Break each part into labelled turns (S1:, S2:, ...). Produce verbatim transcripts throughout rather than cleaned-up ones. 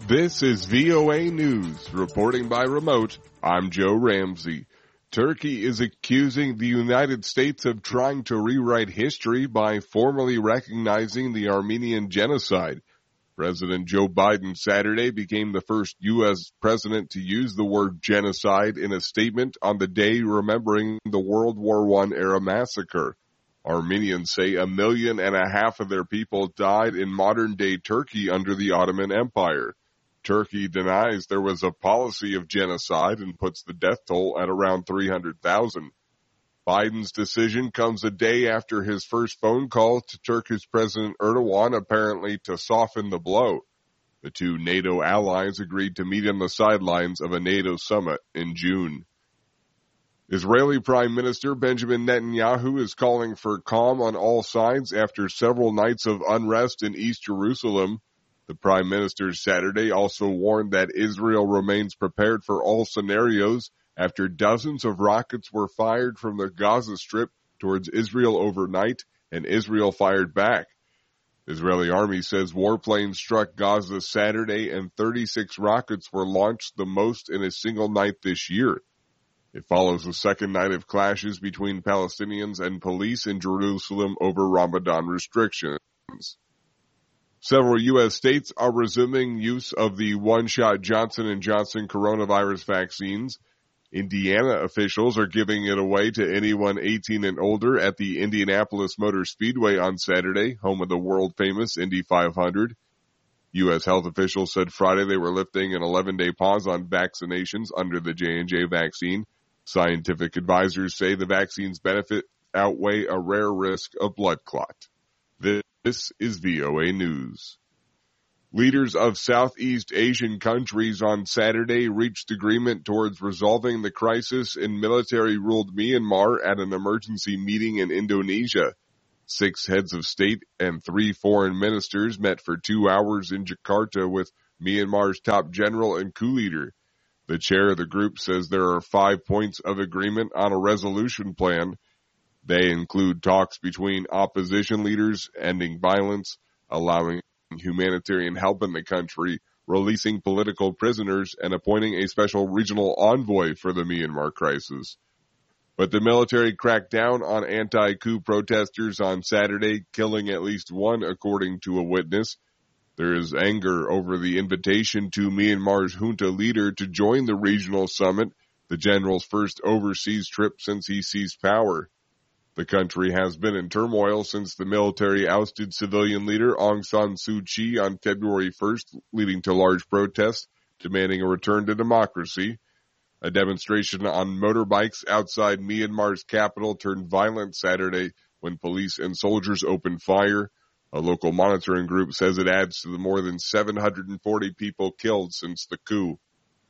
S1: This is V O A News. Reporting by remote, I'm Joe Ramsey. Turkey is accusing the United States of trying to rewrite history by formally recognizing the Armenian genocide. President Joe Biden Saturday became the first U S president to use the word genocide in a statement on the day remembering the World War One era massacre. Armenians say a million and a half of their people died in modern-day Turkey under the Ottoman Empire. Turkey denies there was a policy of genocide and puts the death toll at around three hundred thousand. Biden's decision comes a day after his first phone call to Turkish President Erdogan, apparently to soften the blow. The two NATO allies agreed to meet on the sidelines of a NATO summit in June. Israeli Prime Minister Benjamin Netanyahu is calling for calm on all sides after several nights of unrest in East Jerusalem. The Prime Minister Saturday also warned that Israel remains prepared for all scenarios after dozens of rockets were fired from the Gaza Strip towards Israel overnight, and Israel fired back. Israeli army says warplanes struck Gaza Saturday and thirty-six rockets were launched, the most in a single night this year. It follows the second night of clashes between Palestinians and police in Jerusalem over Ramadan restrictions. Several U S states are resuming use of the one-shot Johnson and Johnson coronavirus vaccines. Indiana officials are giving it away to anyone eighteen and older at the Indianapolis Motor Speedway on Saturday, home of the world-famous Indy five hundred. U S health officials said Friday they were lifting an eleven-day pause on vaccinations under the J and J vaccine. Scientific advisors say the vaccine's benefit outweigh a rare risk of blood clot. This is V O A News. Leaders of Southeast Asian countries on Saturday reached agreement towards resolving the crisis in military-ruled Myanmar at an emergency meeting in Indonesia. Six heads of state and three foreign ministers met for two hours in Jakarta with Myanmar's top general and coup leader. The chair of the group says there are five points of agreement on a resolution plan. They include talks between opposition leaders, ending violence, allowing humanitarian help in the country, releasing political prisoners, and appointing a special regional envoy for the Myanmar crisis. But the military cracked down on anti-coup protesters on Saturday, killing at least one, according to a witness. There is anger over the invitation to Myanmar's junta leader to join the regional summit, the general's first overseas trip since he seized power. The country has been in turmoil since the military ousted civilian leader Aung San Suu Kyi on February first, leading to large protests demanding a return to democracy. A demonstration on motorbikes outside Myanmar's capital turned violent Saturday when police and soldiers opened fire. A local monitoring group says it adds to the more than seven hundred forty people killed since the coup.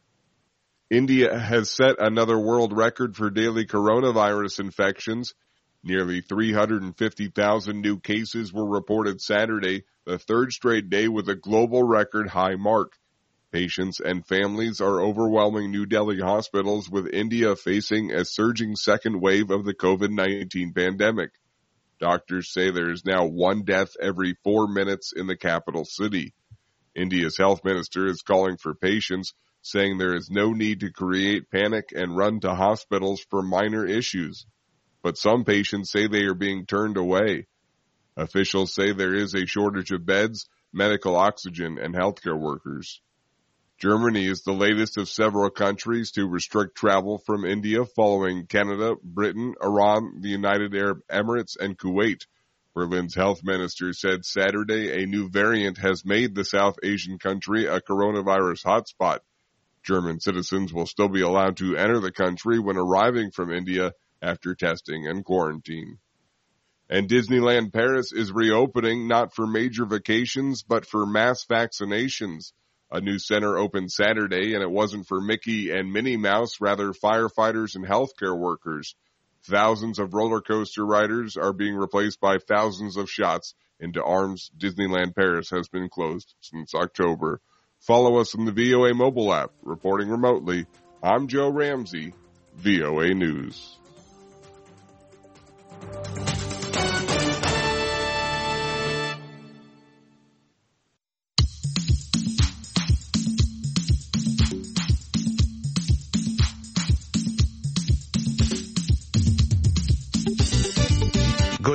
S1: India has set another world record for daily coronavirus infections. Nearly three hundred fifty thousand new cases were reported Saturday, the third straight day with a global record high mark. Patients and families are overwhelming New Delhi hospitals, with India facing a surging second wave of the COVID nineteen pandemic. Doctors say there is now one death every four minutes in the capital city. India's health minister is calling for patience, saying there is no need to create panic and run to hospitals for minor issues. But some patients say they are being turned away. Officials say there is a shortage of beds, medical oxygen, and healthcare workers. Germany is the latest of several countries to restrict travel from India following Canada, Britain, Iran, the United Arab Emirates, and Kuwait. Berlin's health minister said Saturday a new variant has made the South Asian country a coronavirus hotspot. German citizens will still be allowed to enter the country when arriving from India after testing and quarantine. And Disneyland Paris is reopening not for major vacations, but for mass vaccinations. A new center opened Saturday, and it wasn't for Mickey and Minnie Mouse, rather firefighters and healthcare workers. Thousands of roller coaster riders are being replaced by thousands of shots into arms. Disneyland Paris has been closed since October. Follow us on the V O A mobile app. Reporting remotely, I'm Joe Ramsey, V O A News.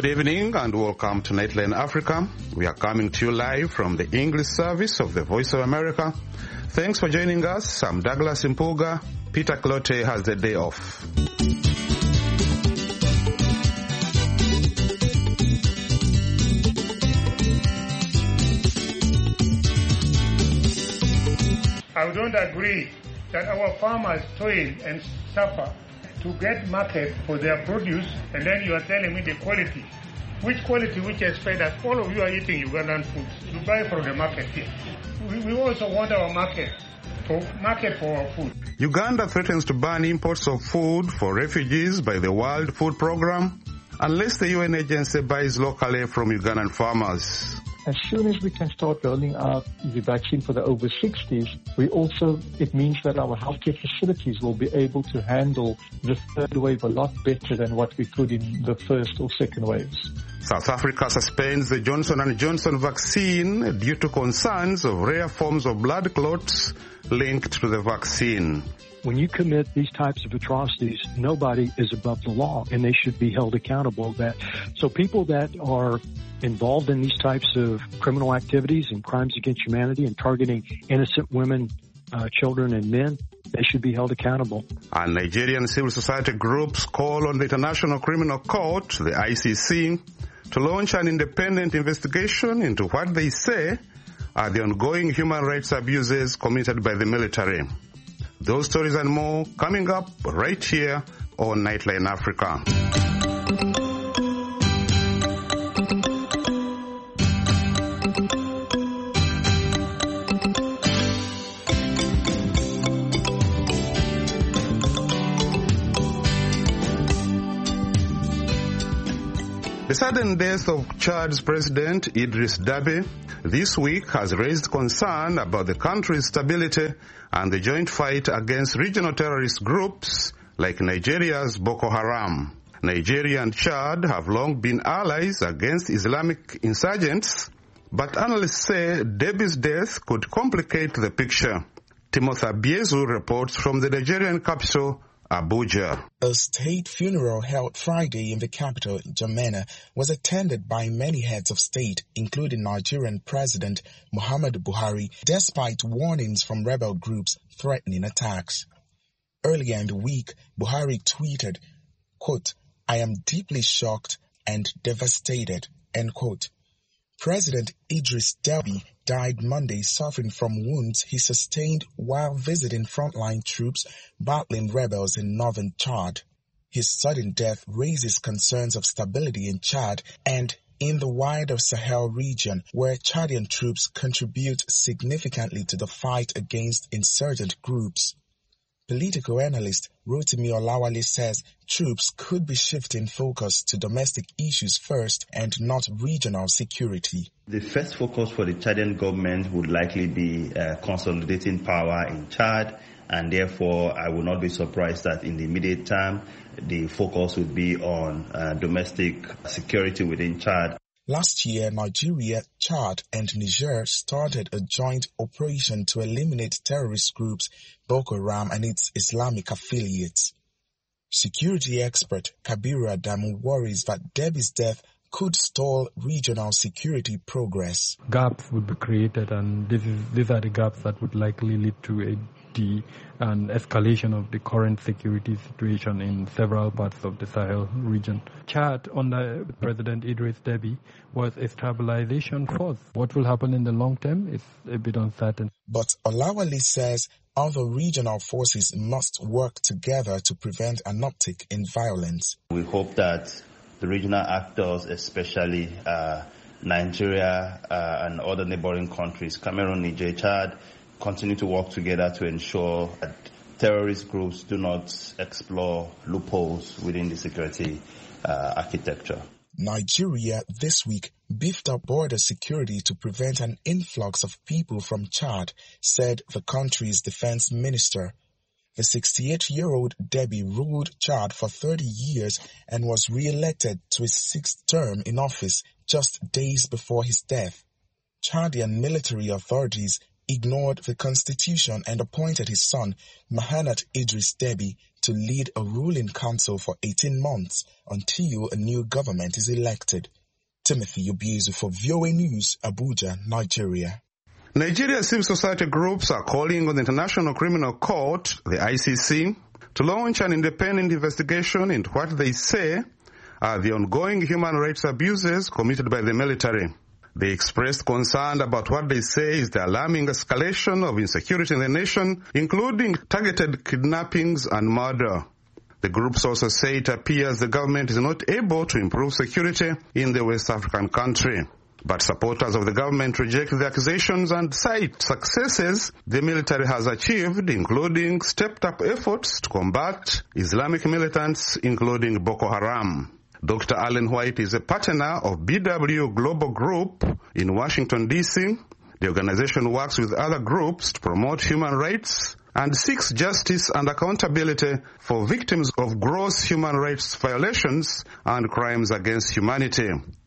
S2: Good evening and welcome to Nightline Africa. We are coming to you live from the English service of the Voice of America. Thanks for joining us. I'm Douglas Impuga. Peter Clote has the day off.
S3: I don't agree that our farmers toil and suffer to get market for their produce, and then you are telling me the quality. Which quality which has fed us? All of you are eating Ugandan food. You buy from the market here. We, we also want our market, for market for our food.
S2: Uganda threatens to ban imports of food for refugees by the World Food Programme unless the U N agency buys locally from Ugandan farmers.
S4: As soon as we can start rolling out the vaccine for the over sixties, we also, it means that our healthcare facilities will be able to handle the third wave a lot better than what we could in the first or second waves.
S2: South Africa suspends the Johnson and Johnson vaccine due to concerns of rare forms of blood clots linked to the vaccine.
S4: When you commit these types of atrocities, nobody is above the law, and they should be held accountable. That so people that are involved in these types of criminal activities and crimes against humanity and targeting innocent women, uh, children, and men, they should be held accountable.
S2: And Nigerian civil society groups call on the International Criminal Court, the I C C, to launch an independent investigation into what they say are the ongoing human rights abuses committed by the military. Those stories and more coming up right here on Nightline Africa. The sudden death of Chad's President Idris Deby this week has raised concern about the country's stability and the joint fight against regional terrorist groups like Nigeria's Boko Haram. Nigeria and Chad have long been allies against Islamic insurgents, but analysts say Deby's death could complicate the picture. Timothy Abiezu reports from the Nigerian capital, Abuja.
S5: A state funeral held Friday in the capital, Jamena, was attended by many heads of state, including Nigerian President Muhammadu Buhari, despite warnings from rebel groups threatening attacks. Earlier in the week, Buhari tweeted, quote, "I am deeply shocked and devastated," end quote. President Idris Deby died Monday suffering from wounds he sustained while visiting frontline troops battling rebels in northern Chad. His sudden death raises concerns of stability in Chad and in the wider Sahel region, where Chadian troops contribute significantly to the fight against insurgent groups. Political analyst Rotimi Olawale says troops could be shifting focus to domestic issues first and not regional security.
S6: The first focus for the Chadian government would likely be uh, consolidating power in Chad, and therefore I will not be surprised that in the immediate term the focus would be on uh, domestic security within Chad.
S5: Last year, Nigeria, Chad, and Niger started a joint operation to eliminate terrorist groups Boko Haram and its Islamic affiliates. Security expert Kabiru Adamu worries that Deby's death could stall regional security progress.
S7: Gaps would be created, and this is, these are the gaps that would likely lead to a the an escalation of the current security situation in several parts of the Sahel region. Chad, under President Idris Deby, was a stabilization force. What will happen in the long term is a bit uncertain.
S5: But Olawale says other regional forces must work together to prevent an uptick in violence.
S6: We hope that the regional actors, especially uh, Nigeria uh, and other neighboring countries, Cameroon, Niger, Chad, continue to work together to ensure that terrorist groups do not explore loopholes within the security uh, architecture.
S5: Nigeria this week beefed up border security to prevent an influx of people from Chad, said the country's defense minister. The sixty-eight-year-old Deby ruled Chad for thirty years and was re-elected to his sixth term in office just days before his death. Chadian military authorities ignored the constitution and appointed his son, Mahamat Idris Deby, to lead a ruling council for eighteen months until a new government is elected. Timothy Obiuzu for V O A News, Abuja, Nigeria.
S2: Nigeria civil society groups are calling on the International Criminal Court, the I C C, to launch an independent investigation into what they say are the ongoing human rights abuses committed by the military. They expressed concern about what they say is the alarming escalation of insecurity in the nation, including targeted kidnappings and murder. The groups also say it appears the government is not able to improve security in the West African country. But supporters of the government reject the accusations and cite successes the military has achieved, including stepped-up efforts to combat Islamic militants, including Boko Haram. Doctor Allen White is a partner of B W Global Group in Washington, D C. The organization works with other groups to promote human rights and seeks justice and accountability for victims of gross human rights violations and crimes against humanity.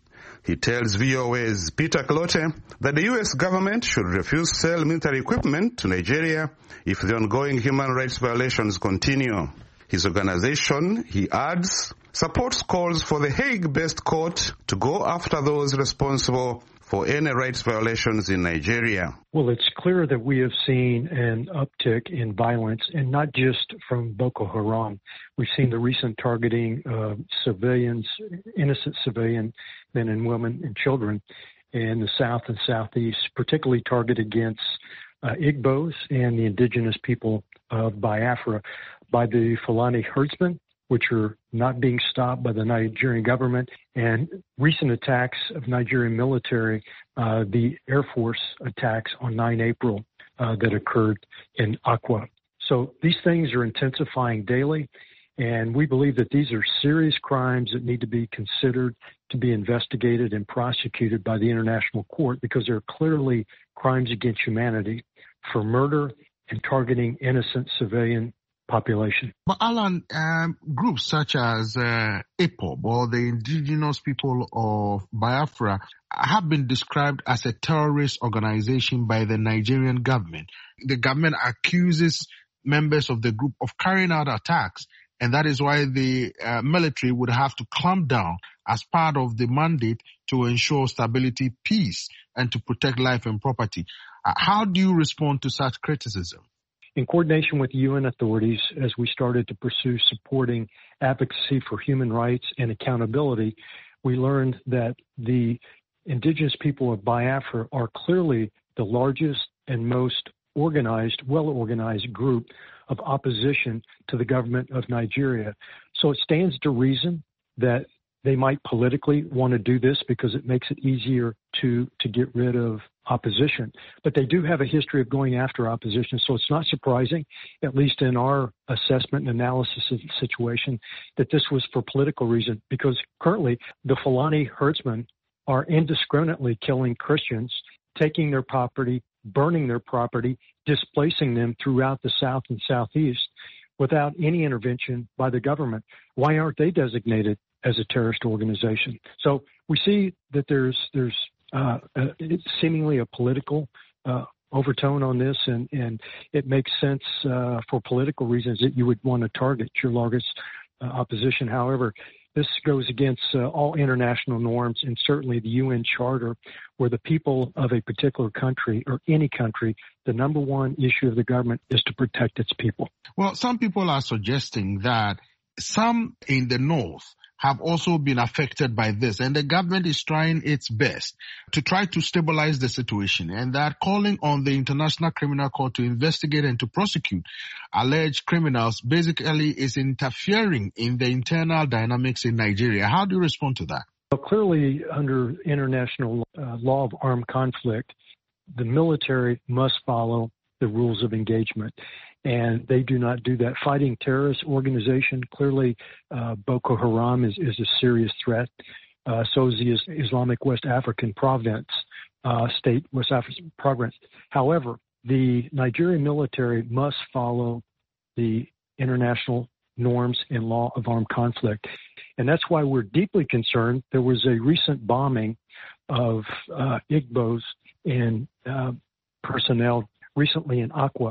S2: He tells V O A's Peter Clote that the U S government should refuse to sell military equipment to Nigeria if the ongoing human rights violations continue. His organization, he adds, supports calls for the Hague-based court to go after those responsible for any rights violations in Nigeria.
S4: Well, it's clear that we have seen an uptick in violence, and not just from Boko Haram. We've seen the recent targeting of civilians, innocent civilian men and women and children in the south and southeast, particularly targeted against uh, Igbos and the indigenous people of Biafra by the Fulani herdsmen, which are not being stopped by the Nigerian government, and recent attacks of Nigerian military, uh, the Air Force attacks on nine April uh, that occurred in Akwa. So these things are intensifying daily, and we believe that these are serious crimes that need to be considered to be investigated and prosecuted by the International Court, because they're clearly crimes against humanity for murder and targeting innocent civilian population.
S8: But Alan, um, groups such as uh, I P O B or the indigenous people of Biafra have been described as a terrorist organization by the Nigerian government. The government accuses members of the group of carrying out attacks, and that is why the uh, military would have to clamp down as part of the mandate to ensure stability, peace, and to protect life and property. Uh, how do you respond to such criticism?
S4: In coordination with U N authorities, as we started to pursue supporting advocacy for human rights and accountability, we learned that the indigenous people of Biafra are clearly the largest and most organized, well-organized group of opposition to the government of Nigeria. So it stands to reason that they might politically want to do this because it makes it easier to, to get rid of opposition. But they do have a history of going after opposition, so it's not surprising, at least in our assessment and analysis of the situation, that this was for political reason, because currently the Fulani herdsmen are indiscriminately killing Christians, taking their property, burning their property, displacing them throughout the south and southeast without any intervention by the government. Why aren't they designated as a terrorist organization? So we see that there's there's uh, uh, it's seemingly a political uh, overtone on this, and, and it makes sense uh, for political reasons that you would want to target your largest uh, opposition. However, this goes against uh, all international norms and certainly the U N Charter, where the people of a particular country or any country, the number one issue of the government is to protect its people.
S8: Well, some people are suggesting that some in the north have also been affected by this, and the government is trying its best to try to stabilize the situation, and that calling on the International Criminal Court to investigate and to prosecute alleged criminals basically is interfering in the internal dynamics in Nigeria. How do you respond to that?
S4: Well, clearly, under international uh, law of armed conflict, the military must follow the rules of engagement, and they do not do that. Fighting terrorist organization, clearly uh, Boko Haram is, is a serious threat. Uh, so is the Islamic West African Province, uh, state, West African Province. However, the Nigerian military must follow the international norms and law of armed conflict. And that's why we're deeply concerned. There was a recent bombing of uh, Igbos and uh, personnel recently in Akwa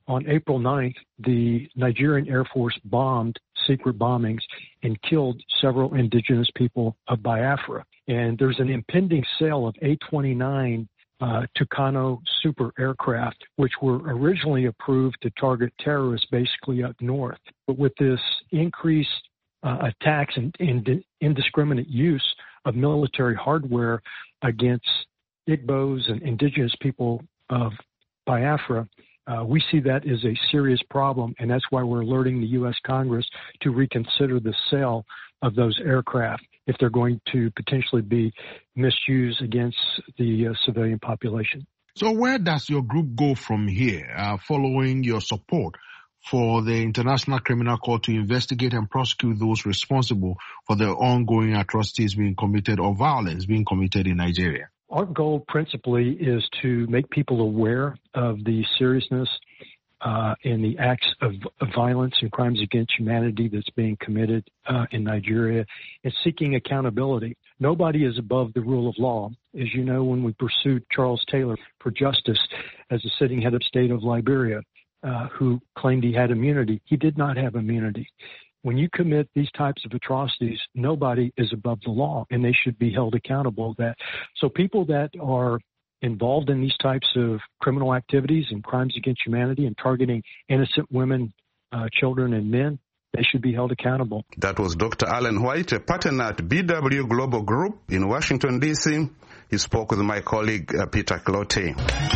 S4: on April ninth, the Nigerian Air Force bombed secret bombings and killed several indigenous people of Biafra. And there's an impending sale of A twenty-nine uh, Tucano super aircraft, which were originally approved to target terrorists basically up north. But with this increased uh, attacks and, and indiscriminate use of military hardware against Igbos and indigenous people of Biafra, Uh, we see that as a serious problem, and that's why we're alerting the U S Congress to reconsider the sale of those aircraft if they're going to potentially be misused against the uh, civilian population.
S8: So where does your group go from here, uh, following your support for the International Criminal Court to investigate and prosecute those responsible for the ongoing atrocities being committed or violence being committed in Nigeria?
S4: Our goal principally is to make people aware of the seriousness uh, and the acts of, of violence and crimes against humanity that's being committed uh, in Nigeria and seeking accountability. Nobody is above the rule of law. As you know, when we pursued Charles Taylor for justice as the sitting head of state of Liberia, uh, who claimed he had immunity, he did not have immunity. When you commit these types of atrocities, nobody is above the law, and they should be held accountable. That so people that are involved in these types of criminal activities and crimes against humanity and targeting innocent women, uh, children, and men, they should be held accountable.
S2: That was Doctor Alan White, a partner at B W Global Group in Washington, D C. He spoke with my colleague, uh, Peter Clote.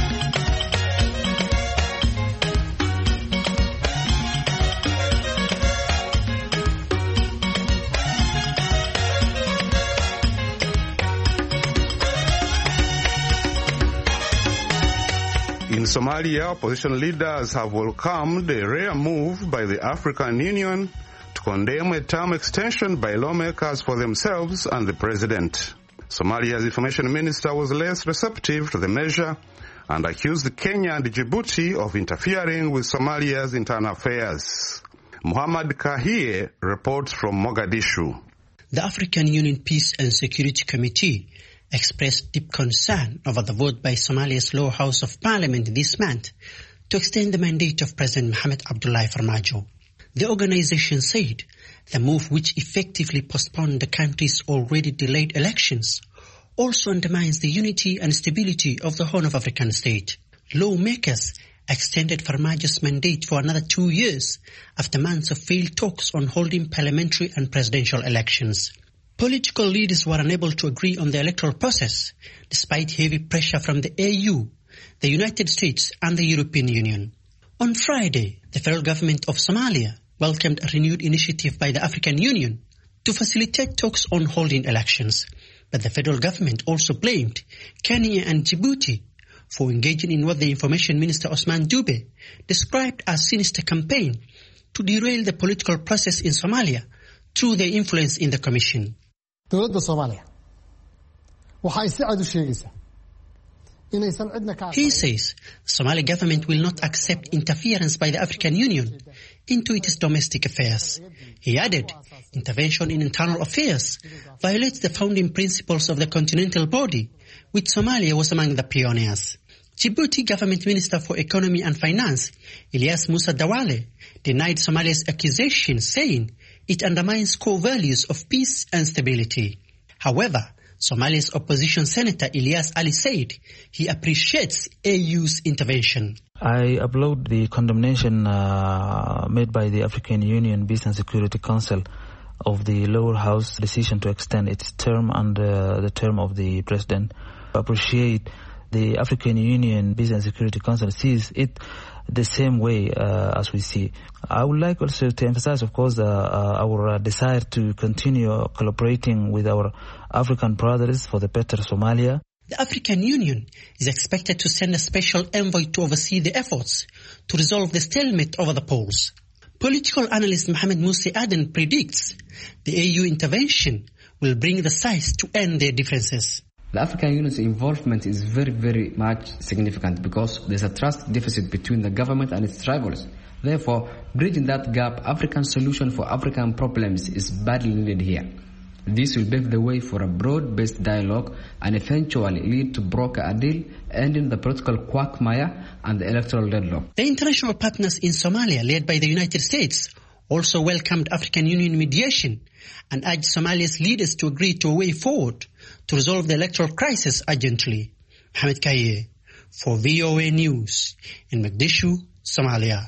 S2: In Somalia, opposition leaders have welcomed a rare move by the African Union to condemn a term extension by lawmakers for themselves and the president. Somalia's information minister was less receptive to the measure and accused Kenya and Djibouti of interfering with Somalia's internal affairs. Muhammad Kahie reports from Mogadishu.
S9: The African Union Peace and Security Committee expressed deep concern over the vote by Somalia's lower house of parliament this month to extend the mandate of President Mohamed Abdullahi Farmajo. The organization said the move, which effectively postponed the country's already delayed elections, also undermines the unity and stability of the Horn of African state. Lawmakers extended Farmajo's mandate for another two years after months of failed talks on holding parliamentary and presidential elections. Political leaders were unable to agree on the electoral process, despite heavy pressure from the A U, the United States, and the European Union. On Friday, the federal government of Somalia welcomed a renewed initiative by the African Union to facilitate talks on holding elections. But the federal government also blamed Kenya and Djibouti for engaging in what the Information Minister Osman Dube described as sinister campaign to derail the political process in Somalia through their influence in the commission.
S10: dowladda Soomaaliya waxay si cad u sheegaysaa inaysan cidna ka
S9: He says the Somali government will not accept interference by the African Union into its domestic affairs. He added, intervention in internal affairs violates the founding principles of the continental body, which Somalia was among the pioneers. Djibouti Government Minister for Economy and Finance, Ilyas Musa Dawale, denied Somalia's accusation, saying it undermines core values of peace and stability. However, Somalia's opposition senator Ilyas Ali said he appreciates A U's intervention.
S11: I applaud the condemnation uh, made by the African Union Peace and Security Council of the lower house decision to extend its term and uh, the term of the president. I appreciate the African Union Peace and Security Council sees it the same way uh, as we see. I would like also to emphasize, of course, uh, uh, our desire to continue collaborating with our African brothers for the better Somalia.
S9: The African Union is expected to send a special envoy to oversee the efforts to resolve the stalemate over the polls. Political analyst Mohamed Musi Aden predicts the A U intervention will bring the sides to end their differences.
S12: The African Union's involvement is very, very much significant because there's a trust deficit between the government and its rivals. Therefore, bridging that gap, African solution for African problems is badly needed here. This will pave the way for a broad-based dialogue and eventually lead to broker a deal, ending the political quagmire and the electoral deadlock.
S9: The international partners in Somalia, led by the United States, also welcomed African Union mediation and urged Somalia's leaders to agree to a way forward to resolve the electoral crisis urgently. Mohamed Kaye for V O A News in Mogadishu, Somalia.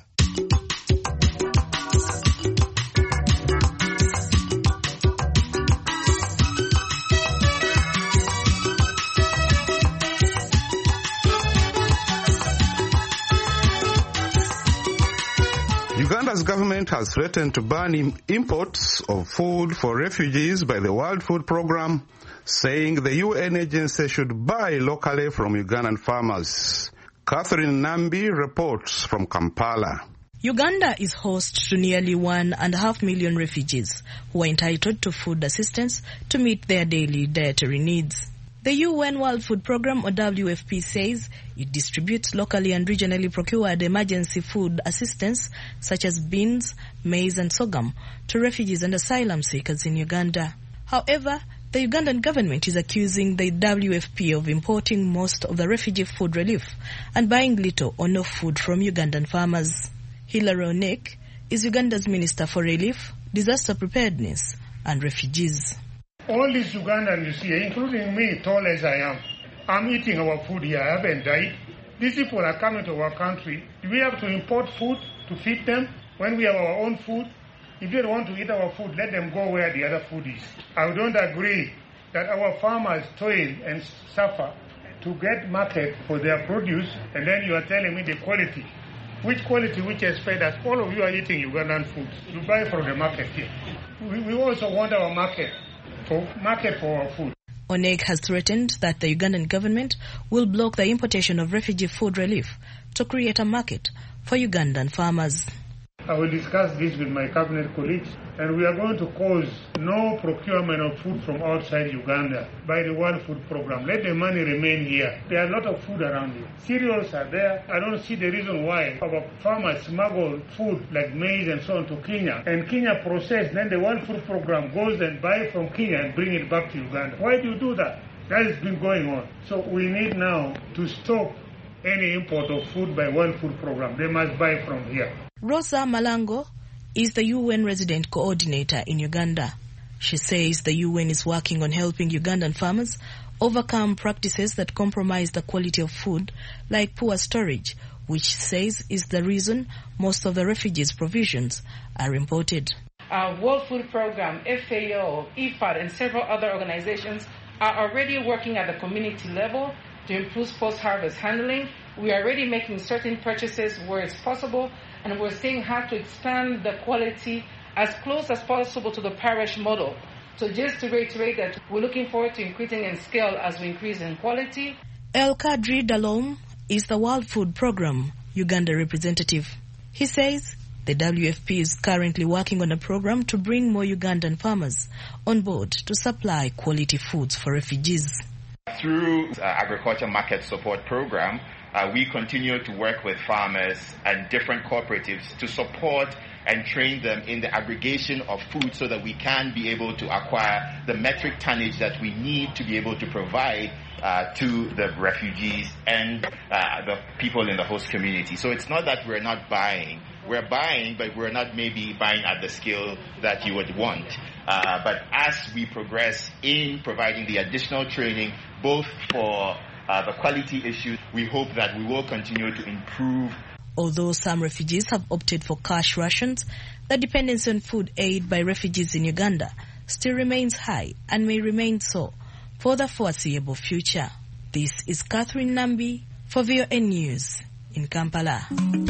S2: Uganda's government has threatened to ban imports of food for refugees by the World Food Programme, saying the U N agency should buy locally from Ugandan farmers. Catherine Nambi reports from Kampala.
S13: Uganda is host to nearly one and a half million refugees who are entitled to food assistance to meet their daily dietary needs. The U N World Food Programme, or W F P, says it distributes locally and regionally procured emergency food assistance such as beans, maize and sorghum to refugees and asylum seekers in Uganda. However, the Ugandan government is accusing the W F P of importing most of the refugee food relief and buying little or no food from Ugandan farmers. Hilary Onek is Uganda's Minister for Relief, Disaster Preparedness and Refugees.
S3: All these Ugandans you see, including me, tall as I am, I'm eating our food here. I haven't died. These people are coming to our country. Do we have to import food to feed them when we have our own food? If they don't want to eat our food, let them go where the other food is. I don't agree that our farmers toil and suffer to get market for their produce, and then you are telling me the quality. Which quality which has fed us? All of you are eating Ugandan food. You buy from the market here. We, we also want our market. For market for our food.
S13: Onek has threatened that the Ugandan government will block the importation of refugee food relief to create a market for Ugandan farmers.
S3: I will discuss this with my cabinet colleagues, and we are going to cause no procurement of food from outside Uganda by the World Food Programme. Let the money remain here. There are a lot of food around here. Cereals are there. I don't see the reason why our farmers smuggle food like maize and so on to Kenya, and Kenya process, then the World Food Programme goes and buy from Kenya and bring it back to Uganda. Why do you do that? That has been going on. So we need now to stop any import of food by World Food Programme. They must buy from here.
S13: Rosa Malango is the U N resident coordinator in Uganda. She says the U N is working on helping Ugandan farmers overcome practices that compromise the quality of food, like poor storage, which she says is the reason most of the refugees' provisions are imported.
S14: Our World Food Programme, F A O, I F A D, and several other organizations are already working at the community level to improve post-harvest handling. We are already making certain purchases where it's possible, and we're seeing how to expand the quality as close as possible to the parish model. So just to reiterate that we're looking forward to increasing in scale as we increase in quality.
S13: El Kadri Dalom is the World Food Programme Uganda representative. He says the W F P is currently working on a program to bring more Ugandan farmers on board to supply quality foods for refugees.
S15: Through uh, Agriculture Market Support Program, uh, we continue to work with farmers and different cooperatives to support and train them in the aggregation of food so that we can be able to acquire the metric tonnage that we need to be able to provide uh, to the refugees and uh, the people in the host community. So it's not that we're not buying. We're buying, but we're not maybe buying at the scale that you would want. Uh, but as we progress in providing the additional training, both for uh, the quality issue, we hope that we will continue to improve.
S13: Although some refugees have opted for cash rations, the dependency on food aid by refugees in Uganda still remains high and may remain so for the foreseeable future. This is Catherine Nambi for V O A News in Kampala.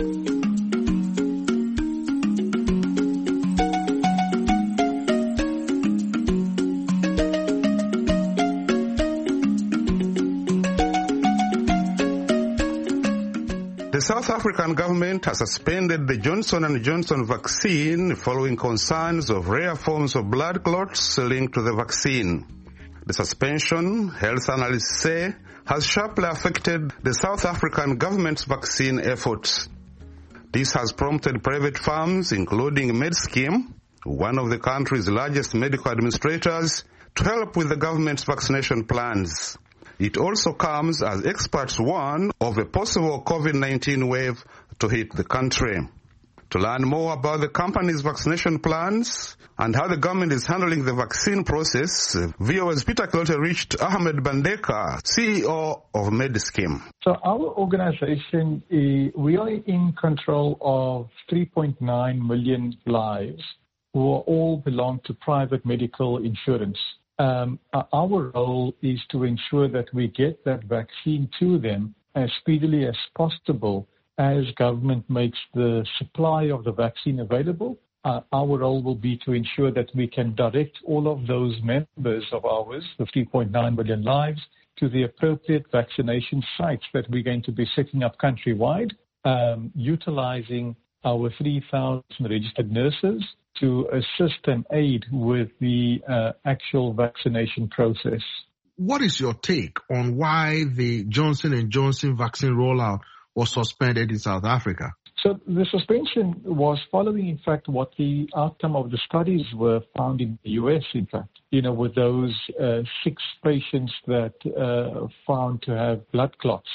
S2: The South African government has suspended the Johnson and Johnson vaccine following concerns of rare forms of blood clots linked to the vaccine. The suspension, health analysts say, has sharply affected the South African government's vaccine efforts. This has prompted private firms, including MedScheme, one of the country's largest medical administrators, to help with the government's vaccination plans. It also comes as experts warn of a possible COVID nineteen wave to hit the country. To learn more about the company's vaccination plans and how the government is handling the vaccine process, V O A's Peter Kilote reached Ahmed Bandeka, C E O of Medischeme.
S16: So our organization, is, we are in control of three point nine million lives who all belong to private medical insurance. Um, our role is to ensure that we get that vaccine to them as speedily as possible as government makes the supply of the vaccine available. Uh, our role will be to ensure that we can direct all of those members of ours, the three point nine million lives, to the appropriate vaccination sites that we're going to be setting up countrywide, um, utilizing our three thousand registered nurses to assist and aid with the uh, actual vaccination process.
S8: What is your take on why the Johnson and Johnson vaccine rollout was suspended in South Africa?
S16: So the suspension was following, in fact, what the outcome of the studies were found in the U S, in fact, you know, with those uh, six patients that uh, found to have blood clots.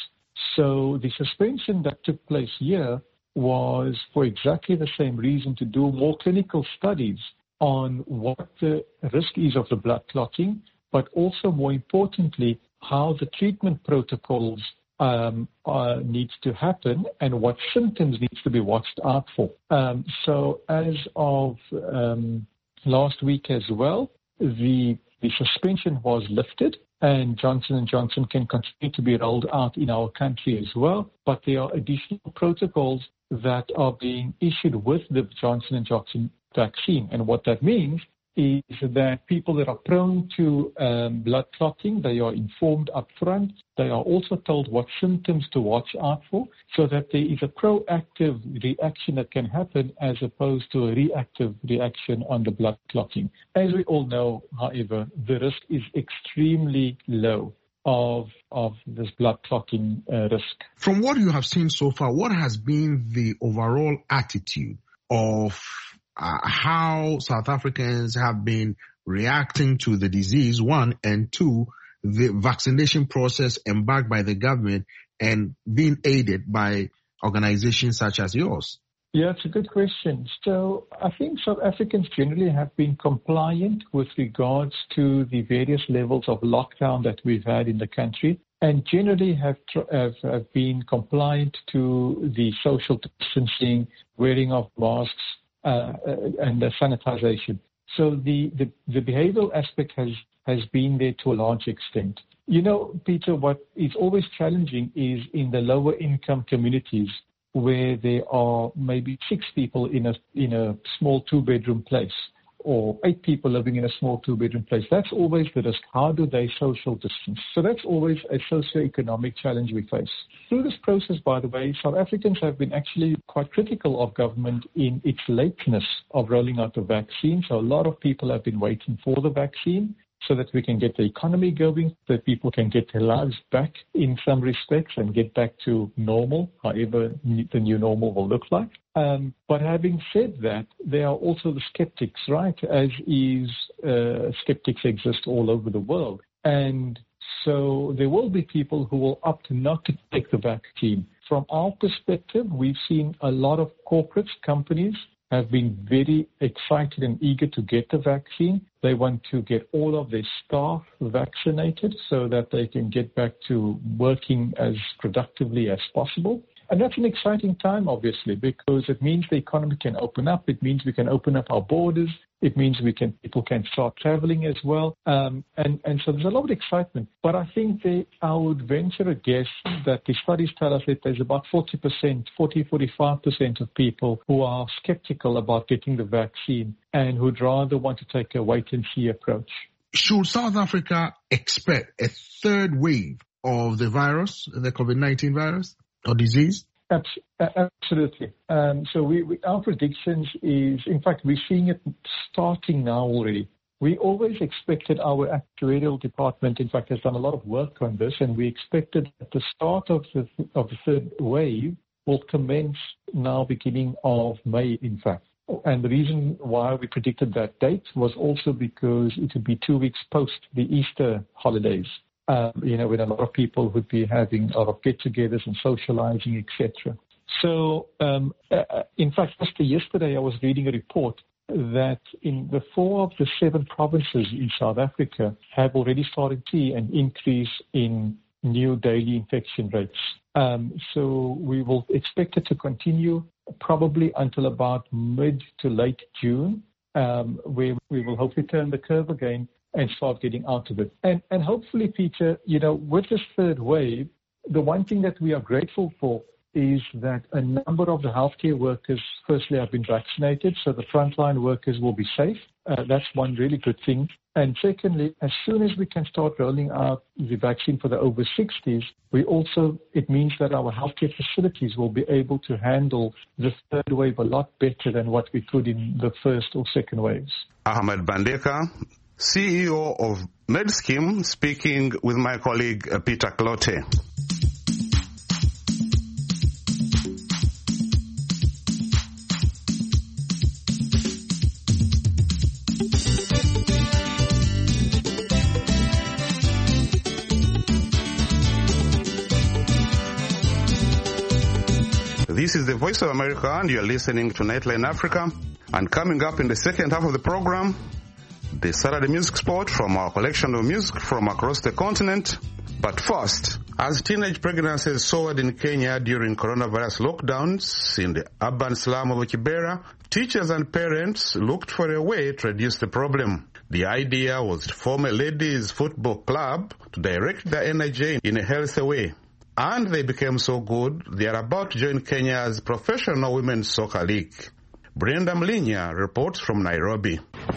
S16: So the suspension that took place here was for exactly the same reason, to do more clinical studies on what the risk is of the blood clotting, but also more importantly, how the treatment protocols um, uh, needs to happen and what symptoms needs to be watched out for. Um, so as of um, last week as well, the, the suspension was lifted, and Johnson and Johnson can continue to be rolled out in our country as well. But there are additional protocols that are being issued with the Johnson and Johnson vaccine. And what that means is that people that are prone to um, blood clotting, they are informed up front. They are also told what symptoms to watch out for, so that there is a proactive reaction that can happen as opposed to a reactive reaction on the blood clotting. As we all know, however, the risk is extremely low of of this blood clotting uh, risk.
S8: From what you have seen so far, what has been the overall attitude of uh, how South Africans have been reacting to the disease, one, and two, the vaccination process embarked by the government and being aided by organizations such as yours?
S16: Yeah, it's a good question. So I think South Africans generally have been compliant with regards to the various levels of lockdown that we've had in the country, and generally have, tr- have, have been compliant to the social distancing, wearing of masks, uh, and the sanitization. So the, the, the behavioral aspect has, has been there to a large extent. You know, Peter, what is always challenging is in the lower income communities, where there are maybe six people in a in a small two-bedroom place, or eight people living in a small two-bedroom place. That's always the risk. How do they social distance? So that's always a socio-economic challenge we face. Through this process, by the way, South Africans have been actually quite critical of government in its lateness of rolling out the vaccine. So a lot of people have been waiting for the vaccine, so that we can get the economy going, so that people can get their lives back in some respects and get back to normal, however the new normal will look like. Um, but having said that, there are also the skeptics, right, as is uh, skeptics exist all over the world. And so there will be people who will opt not to take the vaccine. From our perspective, we've seen a lot of corporates, companies, have been very excited and eager to get the vaccine. They want to get all of their staff vaccinated so that they can get back to working as productively as possible. And that's an exciting time, obviously, because it means the economy can open up. It means we can open up our borders. It means we can people can start traveling as well. Um, and, and so there's a lot of excitement. But I think they, I would venture a guess that the studies tell us that there's about forty percent, forty, forty-five percent of people who are skeptical about getting the vaccine and who'd rather want to take a wait-and-see approach.
S8: Should South Africa expect a third wave of the virus, the COVID nineteen virus or disease?
S16: Absolutely. Um, so we, we, our predictions is, in fact, we're seeing it starting now already. We always expected our actuarial department, in fact, has done a lot of work on this, and we expected that the start of the, of the third wave will commence now beginning of May, in fact. And the reason why we predicted that date was also because it would be two weeks post the Easter holidays, um, you know, when a lot of people would be having a lot of get-togethers and socializing, et cetera. So, um, uh, in fact, just yesterday I was reading a report that in the four of the seven provinces in South Africa have already started to see an increase in new daily infection rates. Um, so we will expect it to continue probably until about mid to late June, um, where we will hopefully turn the curve again and start getting out of it. And, and hopefully, Peter, you know, with this third wave, the one thing that we are grateful for is that a number of the healthcare workers, firstly, have been vaccinated, so the frontline workers will be safe. Uh, that's one really good thing. And secondly, as soon as we can start rolling out the vaccine for the over sixties, we also, it means that our healthcare facilities will be able to handle the third wave a lot better than what we could in the first or second waves.
S2: Ahmed Bandeka, C E O of MedSkim, speaking with my colleague uh, Peter Clote. This is the Voice of America, and you're listening to Nightline Africa. And coming up in the second half of the program, the Saturday Music Spot from our collection of music from across the continent. But first, as teenage pregnancies soared in Kenya during coronavirus lockdowns in the urban slum of Kibera, teachers and parents looked for a way to reduce the problem. The idea was to form a ladies' football club to direct their energy in a healthy way. And they became so good, they are about to join Kenya's professional women's soccer league. Brenda Mlinya reports from Nairobi.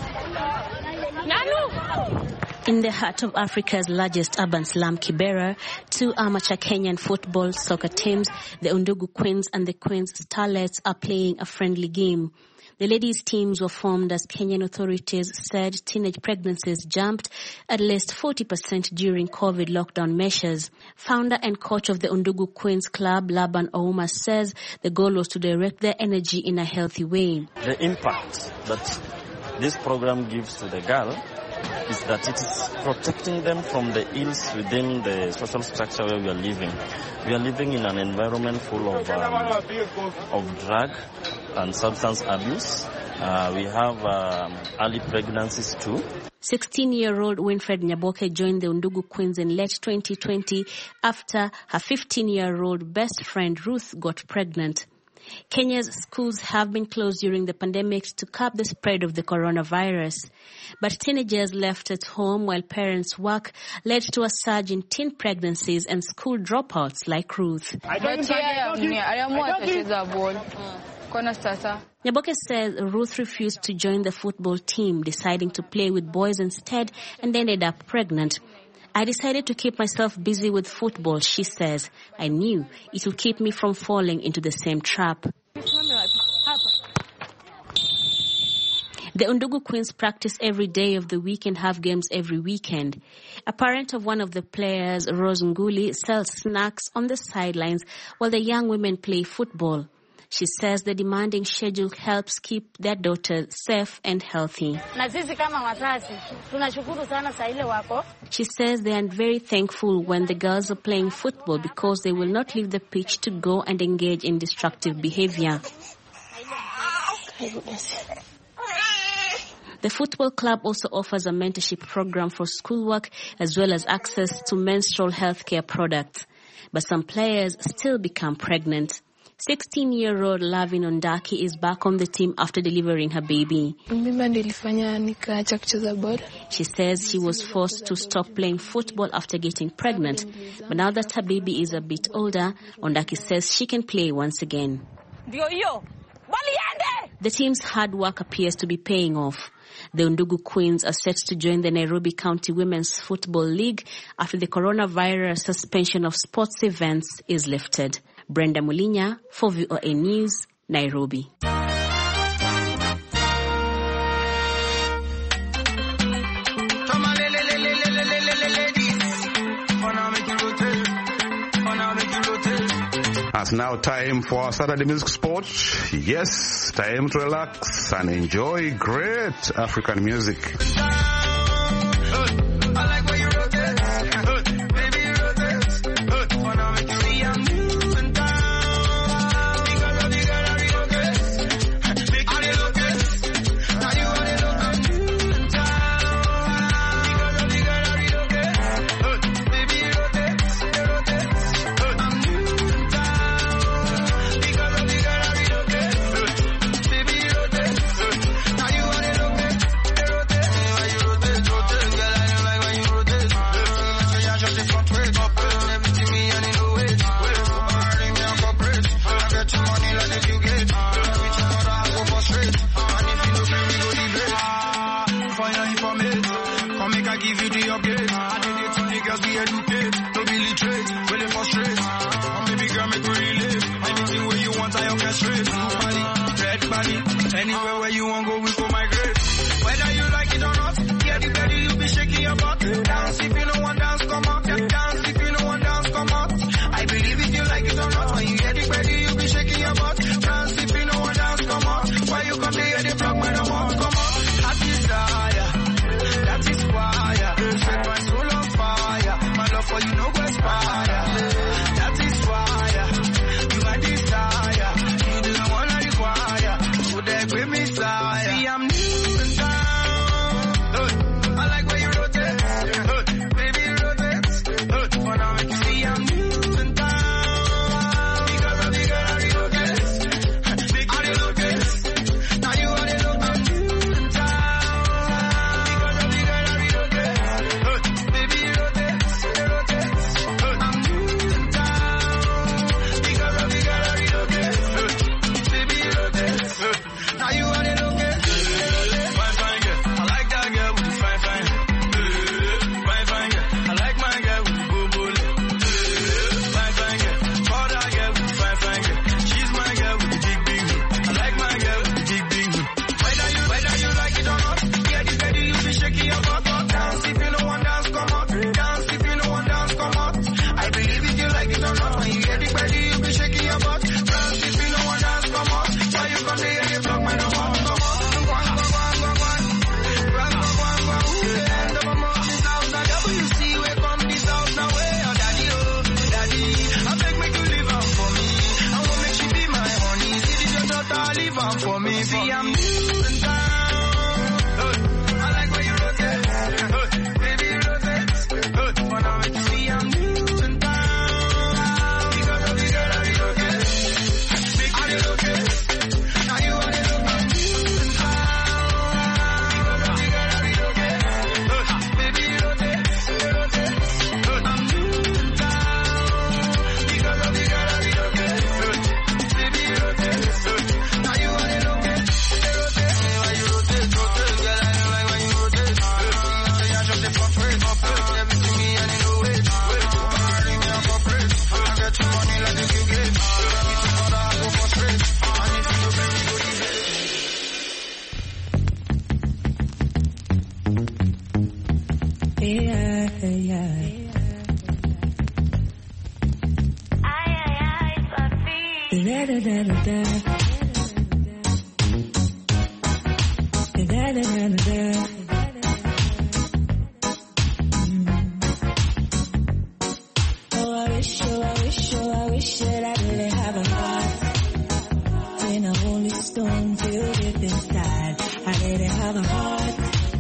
S17: In the heart of Africa's largest urban slum, Kibera, two amateur Kenyan football soccer teams, the Undugu Queens and the Queens Starlets, are playing a friendly game. The ladies' teams were formed as Kenyan authorities said teenage pregnancies jumped at least forty percent during COVID lockdown measures. Founder and coach of the Undugu Queens Club, Laban Ouma, says the goal was to direct their energy in a healthy way.
S18: The impact that this program gives to the girl is that it is protecting them from the ills within the social structure where we are living. We are living in an environment full of um, of drug and substance abuse. Uh, we have um, early pregnancies too.
S17: sixteen-year-old Winfred Nyaboke joined the Undugu Queens in late twenty twenty after her fifteen-year-old best friend Ruth got pregnant. Kenya's schools have been closed during the pandemic to curb the spread of the coronavirus. But teenagers left at home while parents work led to a surge in teen pregnancies and school dropouts like Ruth. Nyaboke says Ruth refused to join the football team, deciding to play with boys instead, and ended up pregnant. I decided to keep myself busy with football, she says. I knew it would keep me from falling into the same trap. The Undugu Queens practice every day of the week and have games every weekend. A parent of one of the players, Rose Nguli, sells snacks on the sidelines while the young women play football. She says the demanding schedule helps keep their daughters safe and healthy. She says they are very thankful when the girls are playing football because they will not leave the pitch to go and engage in destructive behavior. The football club also offers a mentorship program for schoolwork as well as access to menstrual health care products. But some players still become pregnant. sixteen-year-old Lavin Ondaki is back on the team after delivering her baby. She says she was forced to stop playing football after getting pregnant. But now that her baby is a bit older, Ondaki says she can play once again. The team's hard work appears to be paying off. The Undugu Queens are set to join the Nairobi County Women's Football League after the coronavirus suspension of sports events is lifted. Brenda Mulinya for V O A News, Nairobi.
S2: As now time for Saturday Music Spot. Yes, time to relax and enjoy great African music.
S19: Anywhere where you want go, we go migrate. Whether you like it or not, yeah, the belly you be shaking your butt. Dance if you know one dance, come out. Dance if you know one dance, come out. I believe if you like it or not, when you hear the belly you be shaking your butt. Dance if you know one dance, come out. Why you come to hear the block when I want to come out? That desire, that is fire. Set my soul on fire. My love for you no go expire. That is fire. You are desire. You do not want to require. That with me side. See, I'm new and down. Uh, I like where you rotate. Uh, baby, rotate. Uh, when I make you see, I'm new and down. Because of the girl I relocate. Make you relocate. Now you are the look. I'm new and down. Because of the girl I relocate. Uh, baby, rotate. Rotate. Uh, I'm new and down. Because of the girl I relocate. Uh, baby, rotate. Uh, Now you want it okay? Fine, fine girl. I like that girl with the fine, fine. Fine, fine girl. I like my girl with the boo boo. Fine, fine girl. For that girl with the fine, fine girl. She's my girl with the big, big hoop. I like my girl with the big, big hoop. Whether you, whether you like it or not, yeah, the belly you be shaking your butt. Dance if you know one dance, come out. Dance if you know one dance, come out. I believe if you like it or not, when you hear the belly you be shaking your butt. Dance if you know one dance, come out. Why you come to hear the block when I want to come out? W C, where come this house now? Where your daddy, oh, daddy? I beg make you leave on for me. I won't make you be my honey. See this your daughter, leave on for me. See, I'm new and down. I like where you rotate. Baby, rotate. When I make you see, I'm new and down. Because of the girl I relocate. Make you relocate. Now you are the look. I'm new and down. Because of the girl I relocate. Baby, rotate. I'm new and down. Because of the girl I relocate. Baby, rotate. Now you are the look. Rotate. Why you rotate, rotate. Girl, I don't like when you rotate. Say I just the fuck rate. Everything me and you know it. Wait, party me and corporate. I get your money like if you get. Let me take all that, I go for straight. And if you bring me go to bed.
S20: Yeah, yeah. Ay, ay, ay, papi. Da da da da da. Da da da da da. Oh, I wish, oh, I wish, oh, I wish that I really have a heart. When a holy stone filled with inside, I really have a heart.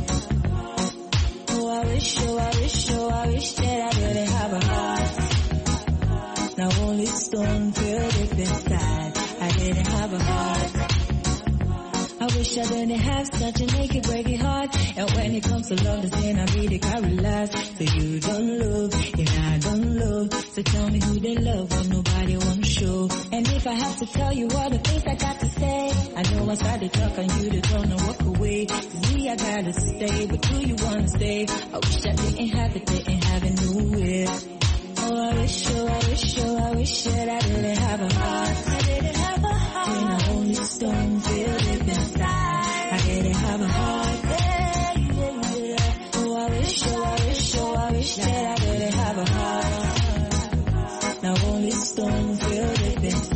S20: Oh, I wish, oh, I wish, oh, I wish that I really have a heart. Now only stone filled with inside, I didn't have a heart. I wish I didn't have such a naked, breaking heart. And when it comes to love, the thing I really carry last. So you don't love, and I don't love. So tell me who they love, but nobody won't show. And if I have to tell you all the things I got to say, I know I started talking you to turn and walk away. See, I gotta stay, but do you wanna stay? I wish I didn't have it, didn't have it, knew it. Oh, I wish, oh, I wish, oh, I wish that I didn't have a heart. I didn't have a heart. When I only stone filled it inside, I didn't have a heart. Yeah, yeah, yeah. Oh, I wish, oh, I wish, oh, I wish that I didn't have a heart. Now only stone filled it inside.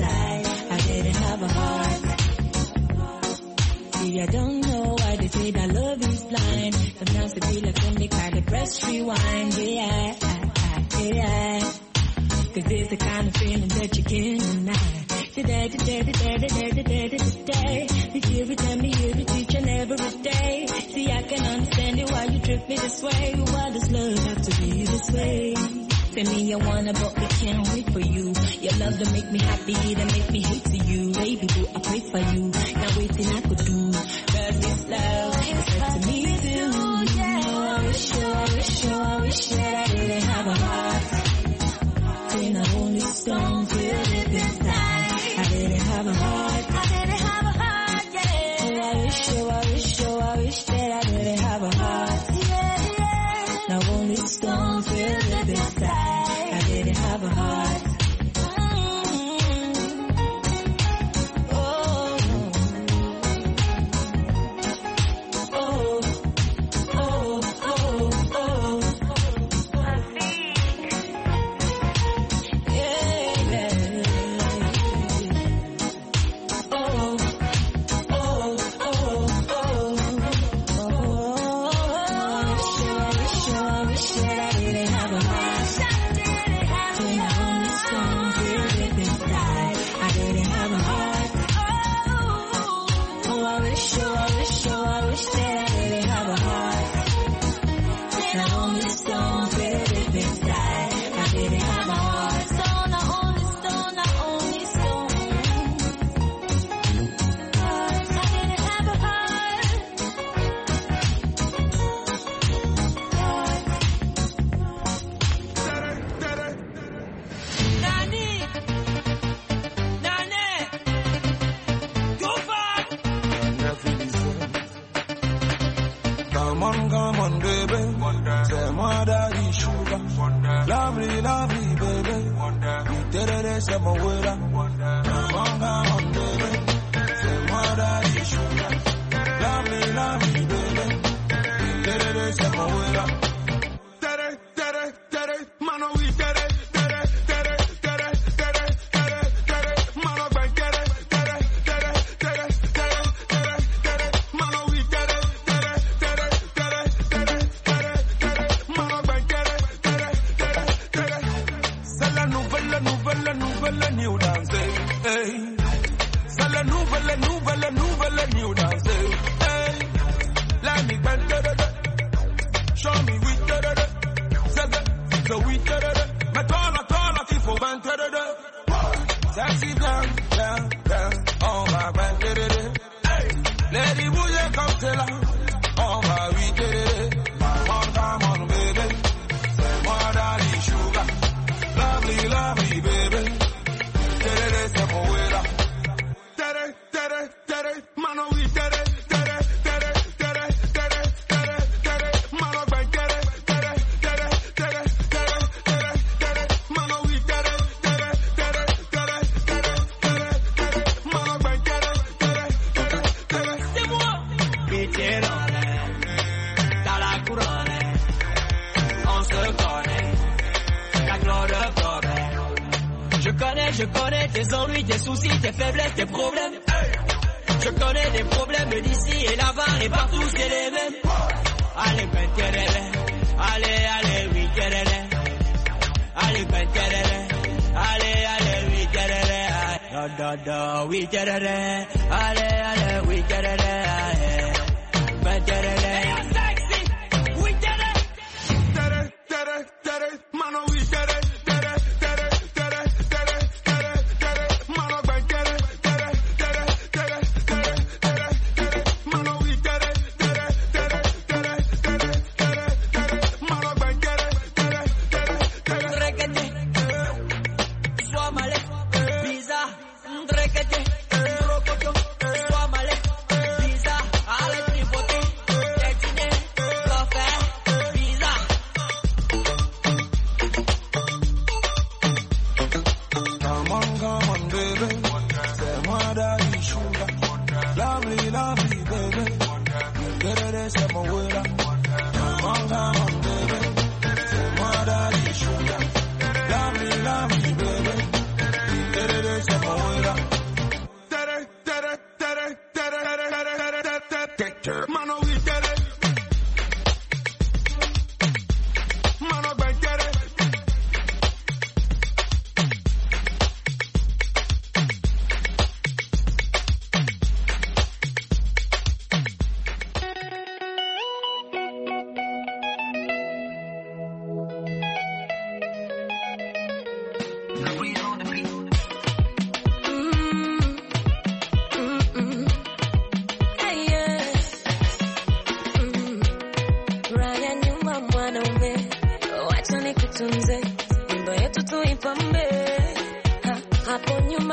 S20: rewind, yeah, yeah. Cause it's the kind of feeling that you can't deny. Today, today, today, today, today, today. You hear it, tell me, hear it each and every day. See, I can understand it why you trip me this way. Why does love have to be this way? Tell me I wanna, but we can't wait for you. Your love to make me happy, to make me hate to you. Baby boo, I pray for you. Now waiting I could do. Cause this love is up to me too. Yeah, I wish you, I wish you, I wish that I didn't have a heart. Then I only stone filled it inside. I didn't have a heart. I didn't have a heart, yeah. Oh, I wish you, I wish you, I wish that I didn't have a heart. Yeah, yeah. Now only stone filled it inside. I didn't have a heart.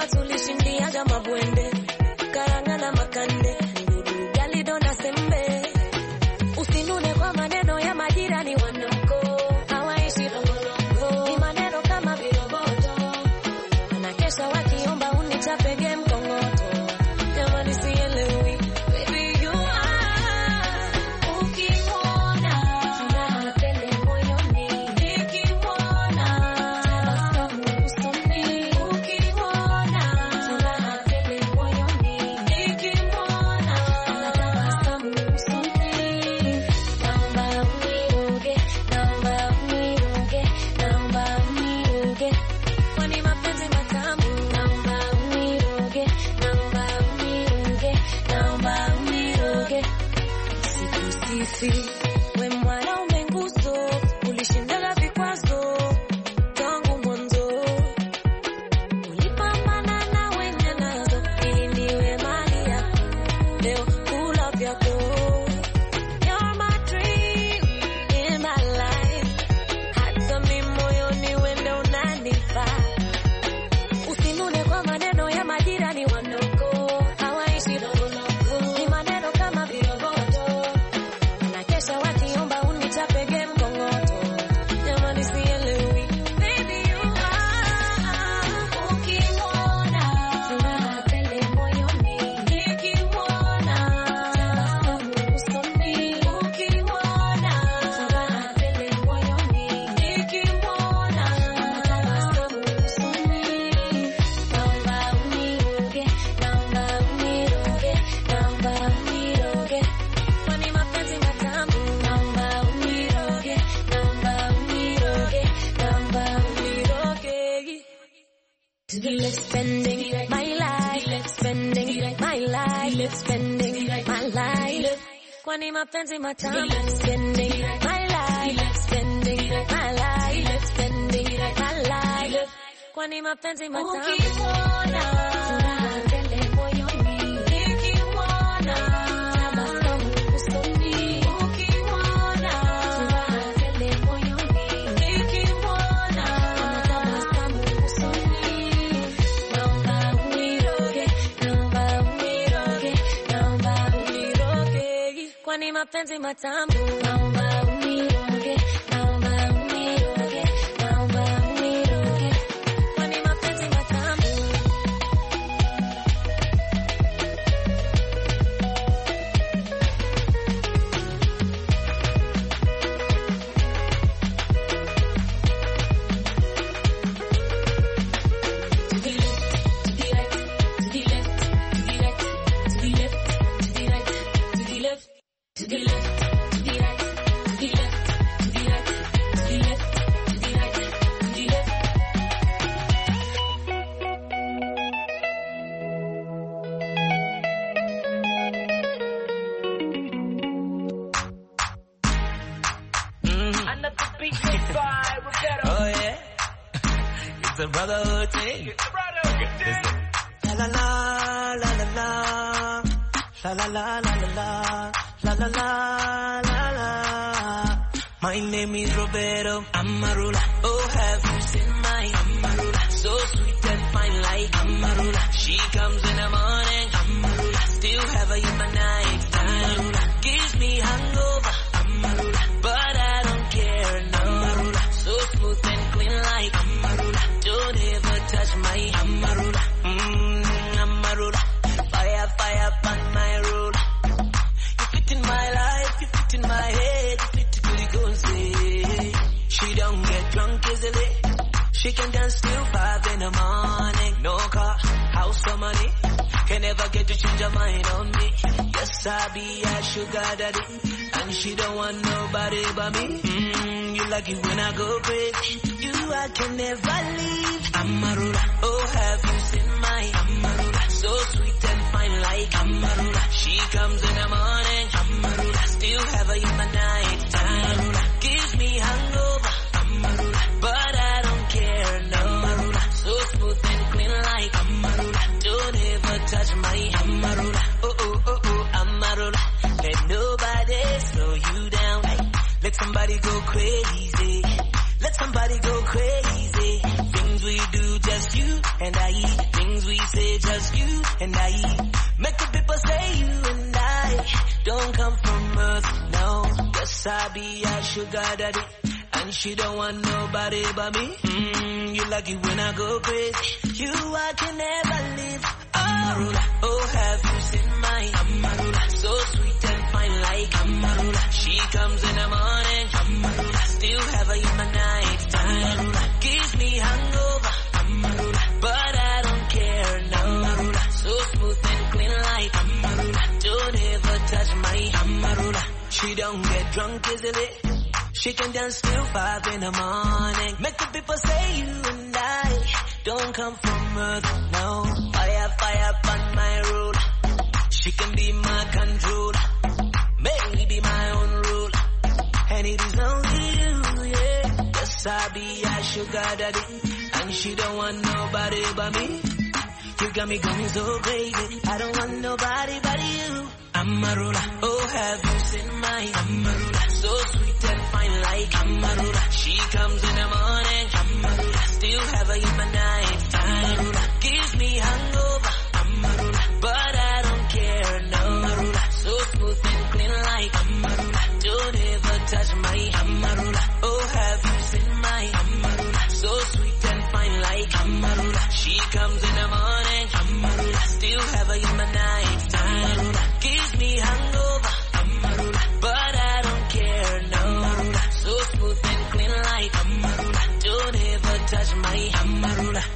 S20: shamba tulishindiaga mabwende, karanga na makande, ndudu gali dona sembe. Usinune kwa maneno ya majirani wanoko, hawaishi bongo, ni maneno kama viroboto, wanakesha wakiomba unichape game kongoto. Jamani sielewi, baby you are, ukimwona furaha tele moyoni, nikimwona tabasamu usoni, ukimwona furaha tele moyoni, nikimwona tabasamu usoni. Naomba uniroge, naomba uniroge, naomba uniroge, kwani mapenzi matamu. Naomba uniroge, naomba uniroge, naomba uniroge. Sikusifi, we mwanaume nguzo, ulishindaga vikwazo tangu mwanzo, ulipambana na wenye nazo ili niwe mali yako, leo kula vyako. You're my dream in my life, hata mi moyoni wende unanifaa. Usinune kwa maneno ya majirani wanoko, hawaishi bongo, ni maneno kama viroboto, wanakesha wakiomba unichape game kongoto. Jamani sielewi, baby you are, ukimwona furaha tele moyoni, nikimwona tabasamu usoni, ukimwona furaha tele moyoni, nikimwona tabasamu usoni. Naomba uniroge, naomba uniroge, naomba uniroge, kwani mapenzi matamu. Naomba uniroge, naomba uniroge, naomba uniroge. To the left, spending my life, spending my life, spending my life, kwani mapenzi matamu. Spending my life, spending my life, spending my life, kwani mapenzi matamu. Ukimwona furaha tele moyoni, nikimwona tabasamu usoni, ukimwona furaha tele moyoni, nikimwona tabasamu usoni. Naomba uniroge, naomba uniroge, naomba uniroge, kwani mapenzi matamu. Naomba uniroge, naomba uniroge, naomba uniroge, kwani mapenzi matamu. To the left, to the right, to the left, to the right, to the left, to the right, to the left, to the left, to the right, to the left, to the right, to the left, to the right, to the left.
S19: Another beat by Roberto. Oh yeah, it's a brotherhood thing. It's a brotherhood thing. La la la la la la la la la la la la la la la la. My name is Roberto Amarula. Oh, have you seen my Amarula? So sweet and fine like Amarula. She comes in the morning, Amarula. Still have her in my night, Amarula. Gives me hangover, Amarula. But I don't care, no. Amarula. So smooth and clean like Amarula. Don't ever touch my Amarula. Mmm, Amarula. Fire, fire, on my roller. You fit in my life, you fit in my head, you fit to the goal, say. She don't get drunk easily. She can dance till five in the morning. No car, house or money. Can never get to change her mind on me. Yes, I be a sugar daddy. And she don't want nobody but me. Mmm, you like it when I go crazy. You I can never leave. Amarula, oh have you seen my Amarula? So sweet and fine like Amarula. She comes in the morning, Amarula. Still have her in my night, Amarula. Gives me hangover, Amarula. But I don't care, no. Amarula. So smooth and clean like Amarula. Don't ever touch my Amarula. Oh oh oh oh Amarula. Let nobody slow you down. Let somebody go crazy. Let somebody go crazy. Things we do, just you and I. Things we
S20: just you and I. Make the people say you and I don't come from earth, no. Yes, I be a sugar daddy, and she don't want nobody but me. Mm, you like it when I go crazy. You I can never leave. Amarula, oh have you seen my Amarula? So sweet and fine like Amarula. She comes in the morning, Amarula. Still have her in my night time. Amarula gives me hangover, Amarula, but I don't care, no. Amarula so smooth and clean like Amarula. Don't ever touch my Amarula. She don't get drunk easily. She can dance till five in the morning. Make the people say you and I don't come from earth, no. Fire, fire on my rule. She can be my controller. Maybe my own rule. And it is only you, yeah. Yes, I be a sugar daddy, and she don't want nobody but me. You got me going so crazy. I don't want nobody but you. Amarula, oh have you seen my Amarula? So sweet and fine like Amarula. She comes in the morning, Amarula. Still have her in my night time. Amarula gives me hangover, Amarula, but I don't care, no. Amarula so smooth and clean like Amarula. Don't ever touch my Amarula. Oh have you seen my Amarula? So sweet and fine like Amarula. She comes in the morning, Amarula. Still have her in my night time. Amarula gives me hangover, Amarula, but I don't care, no. Amarula so smooth and clean like Amarula. Don't ever touch my Amarula.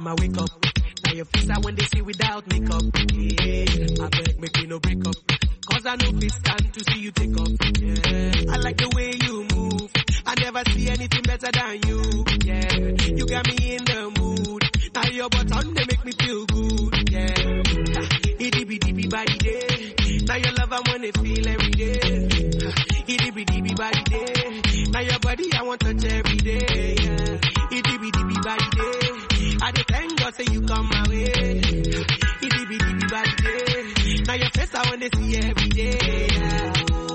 S21: I wake up. Now your face I when they see without makeup. Yeah, I beg make me no break up. Cause I know it's time to see you take off. Yeah, I like the way you move. I never see anything better than you. Yeah, you got me in the mood. Now your button they make me feel good. Yeah, itty bitty bitty body day. Now your love I wanna feel every day. Itty bitty bitty body day. Now your body I want touch every day. Yeah, itty bitty bitty body day. I dey thank God say you come my way. Itty bitty bitty body day. Now your face I wanna see every day. Yeah.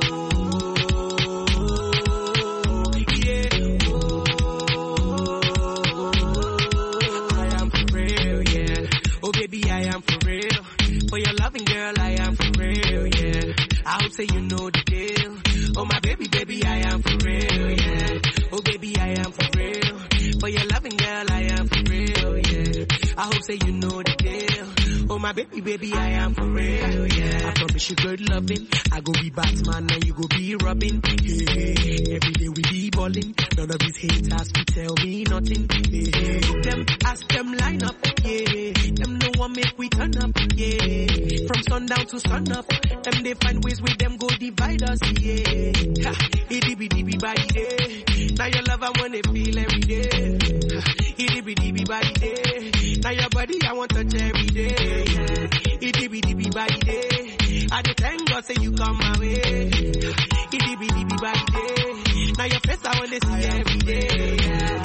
S21: For your loving girl, I am for real, yeah. I hope say you know the deal. Oh my baby, baby, I am for real, yeah. Oh baby, I am for real. For your loving girl, I am for real, yeah. I hope say you know the deal. Oh my baby, baby, I am for real, yeah. I promise you good loving. I go be Batman and you go be Robin. Hey, hey. Every day we be ballin'. None of these haters can tell me nothing. Hey, hey. Them ask them line up, yeah. Them no one make we turn up, yeah. From sundown to sun up, them they find ways with them go divide us, yeah. Ha, itty bitty bitty body day. Now your love I wanna feel every day. Ha, itty bitty bitty body day. Now your body I want touch every day. Yeah. Itty bitty bitty body day. I dey thank God say you come my way. Ha, itty bitty bitty body day. Now your face I wanna see every day. Yeah.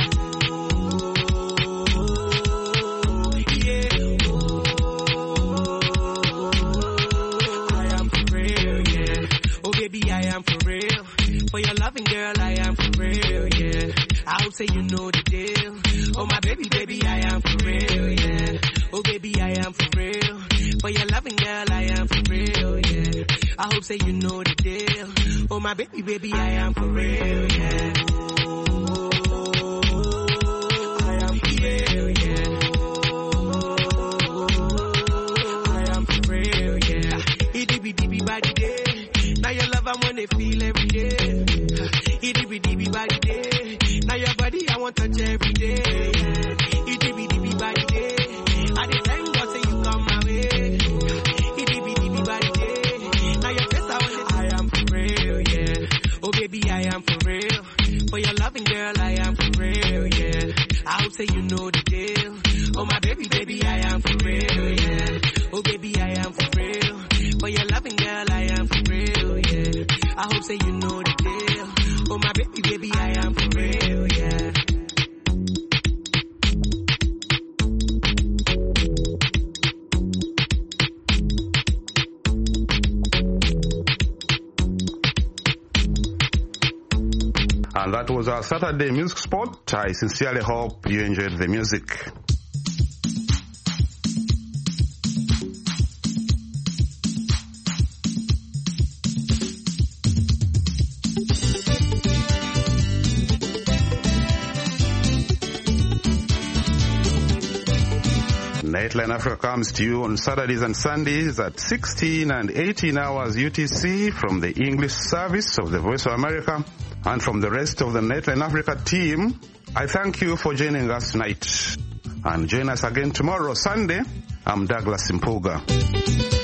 S21: Baby, I am for real. For your loving girl, I am for real, yeah. I hope say you know the deal. Oh my baby, baby, I am for real, yeah. Oh baby, I am for real. For your loving girl, I am for real, yeah. I hope say you know the deal. Oh my baby, baby, I am for real, yeah. I am for real, yeah. I am for real, yeah. Itty bitty bitty body day. Now your love I wanna feel every day. Itty bitty bitty body day. Now your body I want touch every day. Itty bitty bitty body day. I dey thank God say you come my way. Itty bitty bitty body day. Now your face I wanna. I am for real, yeah. Oh baby, I am for real. For your loving girl, I am for real, yeah. I hope say you know the deal. Oh my baby, baby, I am for real, yeah. Oh baby, I am for real. For your loving girl, I am for real, yeah. I hope say you know the deal. Oh my baby, baby, I am for real, yeah.
S2: And that was our Saturday music spot. I sincerely hope you enjoyed the music. Nightline Africa comes to you on Saturdays and Sundays at sixteen and eighteen hours U T C from the English service of the Voice of America and from the rest of the Nightline Africa team. I thank you for joining us tonight. And join us again tomorrow, Sunday. I'm Douglas Simpuga.